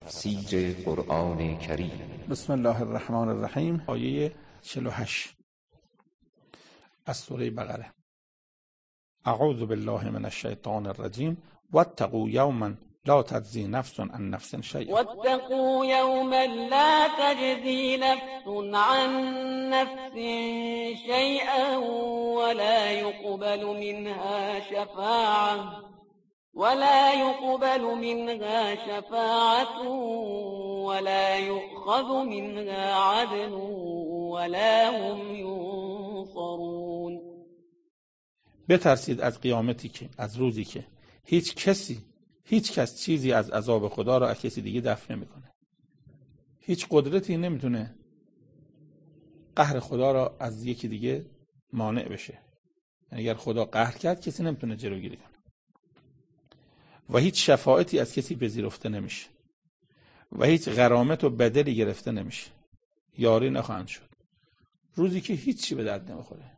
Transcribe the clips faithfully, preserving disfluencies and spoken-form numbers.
تفسیر قرآن کریم. بسم الله الرحمن الرحیم. آیه چهل و هشت از سوره بقره. اعوذ بالله من الشیطان الرجیم. واتقوا یوما لا تجزی نفس عن نفس شیئا. واتقوا یوما لا تجزی نفس عن نفس شیئا ولا يقبل منها شفاعة ولا يقبل منها شفاعة ولا يؤخذ منها عدل ولا هم ينصرون. بترسید از قیامتی که از روزی که هیچ کسی هیچ کس چیزی از عذاب خدا را از کسی دیگه دفع نمیکنه. هیچ قدرتی نمیتونه قهر خدا را از یکی دیگه مانع بشه. یعنی اگر خدا قهر کرد کسی نمیتونه جلوگیری کنه. و هیچ شفاعتی از کسی پذیرفته نمیشه و هیچ غرامت و بدلی گرفته نمیشه. یاری نخواهند شد روزی که هیچی به درد نمیخوره.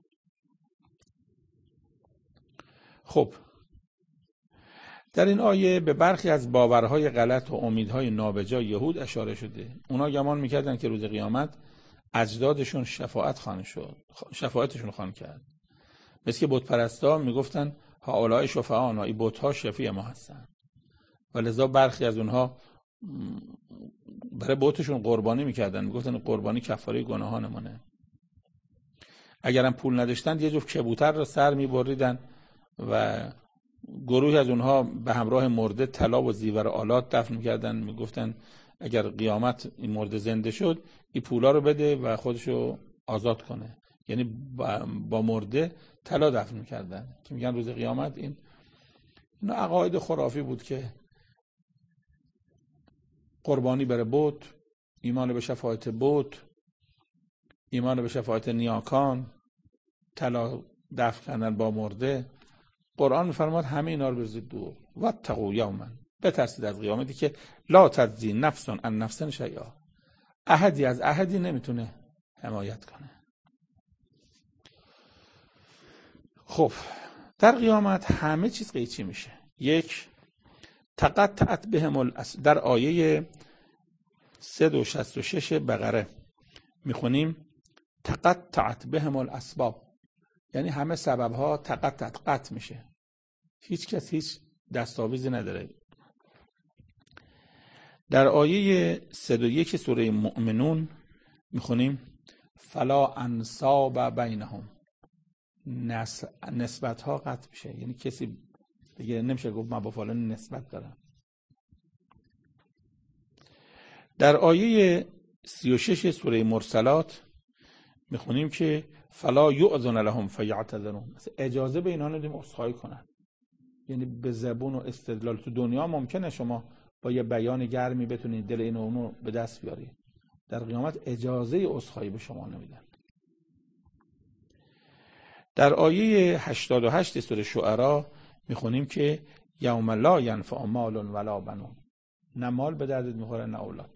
خب در این آیه به برخی از باورهای غلط و امیدهای نابجا یهود اشاره شده. اونا گمان میکردن که روز قیامت اجدادشون شفاعت خواهند شد، شفاعتشون خواهند کرد. مثل که بت پرستا میگفتن هؤلاء شفعانا، این بت‌ها شفیع ما هستن. و لذا برخی از اونها برای بتشون قربانی میکردن، میگفتن قربانی کفاره گناهانمونه. اگرم پول نداشتن یه جفت کبوتر رو سر میبریدن و گروهی از اونها به همراه مرده طلا و زیور آلات دفن میکردن. میگفتن اگر قیامت این مرده زنده شد این پولا رو بده و خودشو آزاد کنه. یعنی با مرده طلا دفن میکردن که میگن روز قیامت. این اینا عقاید خرافی بود که قربانی بر بت، ایمان به شفاعت بت، ایمان به شفاعت نیاکان، طلا دفن کردن با مرده. قرآن میفرماد همه اینا رو بریزید دور. واتقوا یوما، بترسید از قیامتی که لا تجزی نفس عن نفس شیئا، احدی از احدی نمیتونه حمایت کنه. خب در قیامت همه چیز قیچی میشه. یک، تقطعت بهم الاس. در آیه صد و شصت و شش بقره میخونیم تقطعت بهم الاسباب، یعنی همه سبب ها تقطعت، قطع میشه. هیچ کس هیچ دستاویزی نداره. در آیه صد و یک سوره مؤمنون میخونیم فلا انساب بینهم، نس... نسبت ها قطع میشه. یعنی کسی دیگه نمیشه گفت من با فلان نسبت دارم. در آیه سی و شش سوره مرسلات میخونیم که فلا یؤذن لهم فیعتذرون، اجازه به اینا ندیم عذرخواهی کنن. یعنی به زبون و استدلال تو دنیا ممکنه شما با یه بیان گرمی بتونید دل اینو اونو به دست بیاری. در قیامت اجازه عذرخواهی به شما نمیدن. در آیه هشتاد و هشت سوره شعرا میخونیم که یوم لا ینفع مال ولا بنون، نه مال به دردت میخوره نه اولاد.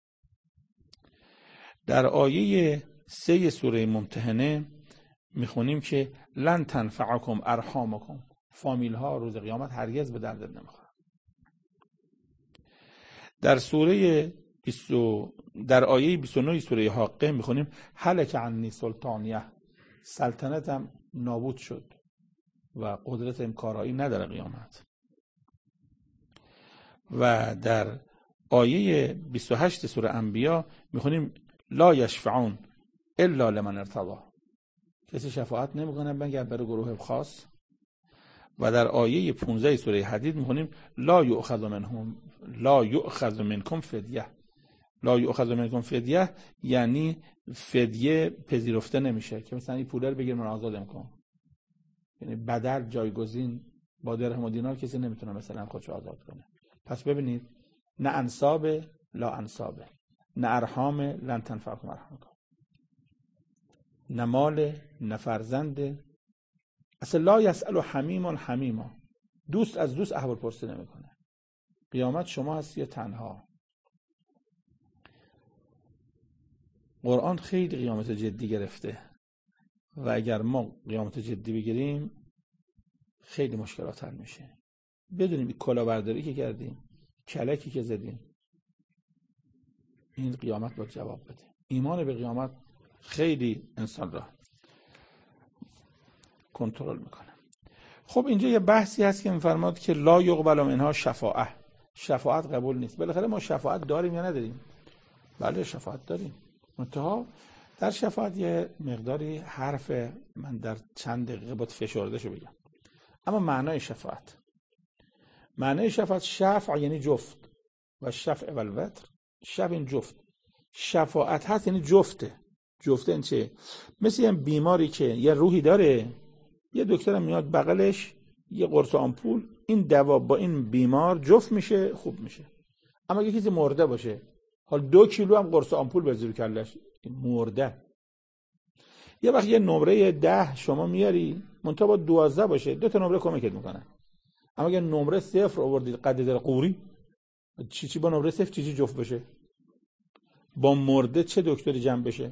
در آیه سه سوره ممتحنه میخونیم که لن تنفعکم ارحامکم، فامیل ها روز قیامت هرگز به دردت نمیخوره. در سوره بیست در آیه بیست و نه سوره حاقه میخونیم هلک عنی سلطانیه، سلطنتم نابود شد و قدرت امکارایی نداره قیامت. و در آیه بیست و هشت سوره انبیا میخونیم لا یشفعون الا لمن ارتضی، کسی شفاعت نمیکنه مگر برای گروه خاص. و در آیه پانزده سوره حدید میخونیم لا یؤخذ منهم لا یؤخذ منکم فدیه، لا یؤخذ منکم فدیه یعنی فدیه پذیرفته نمیشه که مثلا این پوله رو بگیر من آزادم کن. یعنی بدل جایگزین با درهم و دینار کسی نمیتونه مثلا خودشو آزاد کنه. پس ببینید نه انصاب لا انصاب، نه ارحام لن تنفعکم ارحامکم، نه مال نه فرزند. اصلا لا یسأل حمیم حمیما، دوست از دوست احوال پرسی نمیکنه. قیامت شما هستی یا تنها. قرآن خیلی قیامت جدی گرفته و اگر ما قیامت جدی بگیریم خیلی مشکلات حل میشه. بدونیم این کلاهبرداری که کردیم، کلکی که زدیم، این قیامت باید جواب بده. ایمان به قیامت خیلی انسان را کنترل میکنه. خب اینجا یه بحثی هست که میفرماد که لا یقبل منها شفاعه، شفاعت قبول نیست. بالاخره ما شفاعت داریم یا نداریم؟ بله شفاعت داریم. منتها در شفاعت یه مقداری حرف من در چند دقیقه باید فشرده شو بگم. اما معنای شفاعت، معنای شفاعت شفع یعنی جفت و شفع و الوتر، شفع این جفت. شفاعت هست یعنی جفته. جفته این چه؟ مثل یه بیماری که یه روحی داره، یه دکتر میاد بغلش یه قرص آمپول، این دوا با این بیمار جفت میشه، خوب میشه. اما یه کسی مرده باشه، حال دو کیلو هم قرص آمپول بزیر کلش، مرده. یه وقت یه نمره ده شما میاری، منتها با دوازده باشه، دو تا نمره کمکت میکنن. اما اگه نمره صفر آوردید قد در قوری، چی چی با نمره صفر چی چی جفت بشه؟ با مرده چه دکتری جمع بشه؟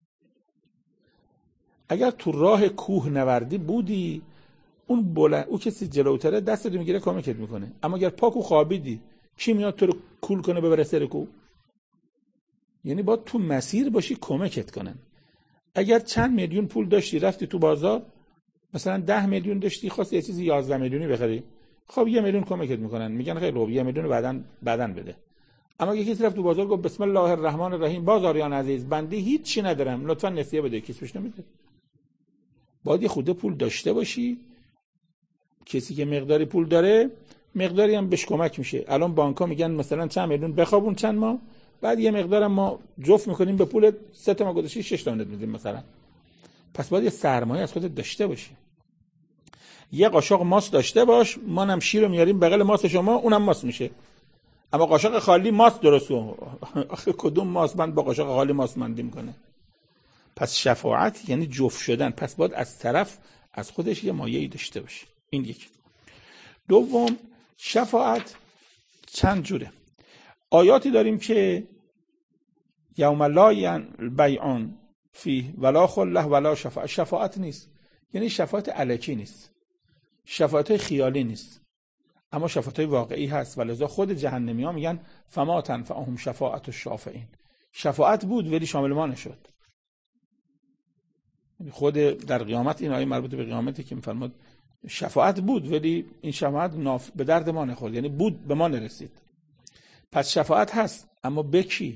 اگر تو راه کوه نوردی بودی، اون بلند اون کسی جلوتره دستت میگیره کمکت میکنه. اما اگر پاکو خوابیدی، کی میاد تو رو کول کنه ببره سر کوه؟ یعنی باید تو مسیر باشی کمکت کنن. اگر چند میلیون پول داشتی رفتی تو بازار، مثلا ده میلیون داشتی خواستی یه چیزی یازده میلیونی بخری، خب یه میلیون کمکت میکنن، میگن خیلی خوب یه میلیون بعدن بعدن بده. اما یکی کسی رفت تو بازار گفت بسم الله الرحمن الرحیم بازاریان عزیز بنده هیچ چی ندارم لطفا نسیه بده، کسی بهش نمیده. باید یه خورده پول داشته باشی. کسی که مقداری پول داره مقداری هم بهش کمک میشه. الان بانک‌ها میگن مثلا چند میلیون بخوابون چند ماه، بعد یه مقدار ما جفت میکنیم به پول سه تا ما گذاشتی شش تا میدیم مثلا. پس باید یه سرمایه از خودت داشته باشی. یه قاشق ماست داشته باش، ما هم شیر رو میاریم بغل ماست شما، اونم ماست میشه. اما قاشق خالی ماست درست کن. آخه کدوم ماست من با قاشق خالی ماست مندی میکنه؟ پس شفاعت یعنی جفت شدن. پس باید از طرف از خودش یه مایه‌ای داشته باشه. این یک. دوم، شفاعت چند جوره. آیاتی داریم که یوم لا بیعون فیه ولا خله ولا شفاعت. شفاعت نیست، یعنی شفاعت الکی نیست، شفاعت خیالی نیست، اما شفاعت واقعی هست. ولذا خود جهنمی ها میگن فما تنفعهم شفاعت الشافعین. شفاعت بود ولی شامل ما نشد. خود در قیامت این آیه مربوط به قیامتی که میفرماد شفاعت بود ولی این شفاعت ناف... به درد ما نخورد، یعنی بود به ما نرسید. پس شفاعت هست اما به کی؟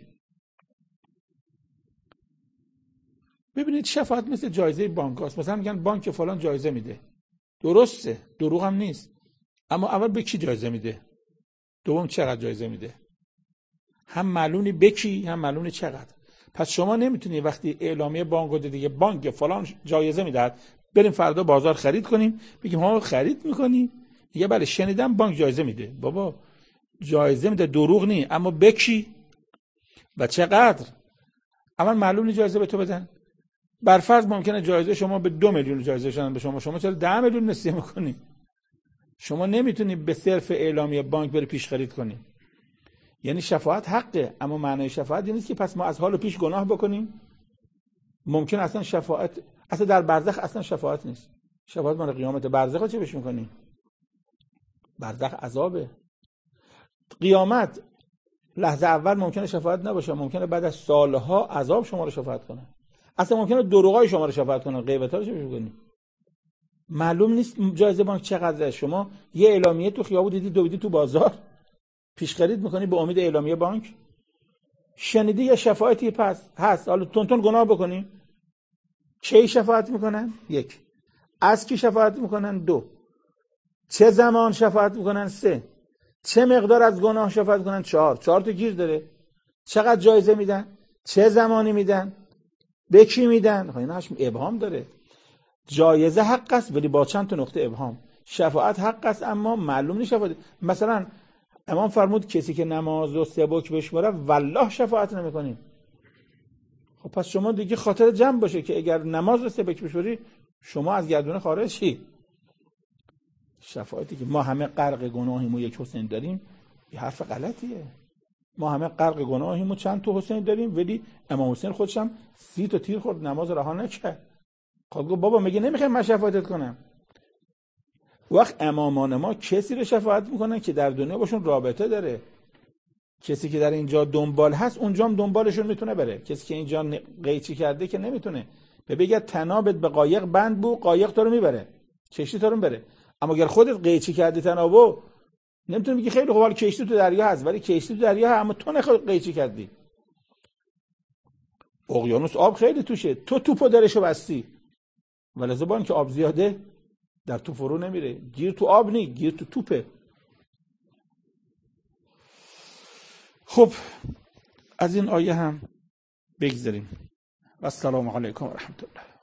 ببینید شفاعت مثل جایزه بانک هست. مثلا میگن بانک فلان جایزه میده، درسته، دروغ هم نیست، اما اول به کی جایزه میده؟ دوم چقدر جایزه میده؟ هم معلومی به کی هم معلومی چقدر. پس شما نمیتونی وقتی اعلامیه بانک رو دیگه بانک فلان جایزه میدهد بریم فردا بازار خرید کنیم بگیم ها خرید میکنی؟ دیگه بله شنیدم بانک جایزه میده. بابا جایزه میده دروغ نی، اما به کی و چقدر؟ اول معلوم نی جایزه به تو بدن. برفرض ممکنه جایزه شما به دو میلیون جایزه شدن به شما، شما چرا ده میلیون نسیه میکنی؟ شما نمیتونی به صرف اعلامیه بانک بری پیش خرید کنی. یعنی شفاعت حقه، اما معنی شفاعت این نیست که پس ما از حال پیش گناه بکنیم. ممکن اصلا شفاعت اصلا در برزخ اصلا شفاعت نیست. شفاعت مال قیامت. برزخ چه بهش میکنی؟ برزخ عذابه. قیامت لحظه اول ممکنه شفاعت نباشه، ممکنه بعد از سالها عذاب شما رو شفاعت کنه. اصلا ممکنه دروغای شما رو شفاعت کنه، غیبت‌ها رو چه می‌کنی؟ معلوم نیست جایزه بانک چقدره. شما یه اعلامیه تو خیابون دیدی دویدی تو بازار پیش خرید می‌کنی به امید اعلامیه بانک؟ شنیدی یه شفاعتی پس هست، حالا تون تون گناه بکنی؟ کی شفاعت میکنن؟ یک. از کی شفاعت میکنن؟ دو. چه زمان شفاعت میکنن؟ سه. چه مقدار از گناه شفاعت میکنن؟ چهار. چهار تا گیر داره. چقدر جایزه میدن؟ چه زمانی میدن؟ به کی میدن؟ خب ایناش ابهام داره. جایزه حق است ولی با چند تا نقطه ابهام. شفاعت حق است اما معلوم نیست شفاعت. مثلا امام فرمود کسی که نماز و سبک بشماره والله شفاعت نمیکنیم. خب پس شما دیگه خاطر جمع باشه که اگر نماز و سبک بشوری شما از گردونه خارج شی. شفاعتی که ما همه غرق گناهیم و یک حسین داریم یه حرف غلطیه. ما همه غرق گناهیم و چند تا حسین داریم ولی امام حسین خودش هم سی تا تیر خورد نماز رها نکرد. خب بابا میگه نمیخوام من شفاعتت کنم. وقت امامان ما کسی رو شفاعت میکنن که در دنیا باشون رابطه داره. کسی که در اینجا دنبال هست اونجا هم دنبالشون میتونه بره. کسی که اینجا قیچی کرده که نمیتونه به بگه تنابت به قایق بند بو، قایق تو رو میبره، کشتی تو رو میبره. اما اگر خودت قیچی کردی تنابو، نمیتونی بگی خیلی خوب حالا کشتی تو دریا هست، ولی کشتی تو دریا هست اما تو نخود قیچی کردی. اقیانوس آب خیلی توشه، تو توپو درشو بستی، ولی زبان که آب زیاده در تو فرو نمیره. گیر تو آب نی، گیر تو توپه. خب از این آیه هم بگذاریم. و السلام علیکم و رحمت الله.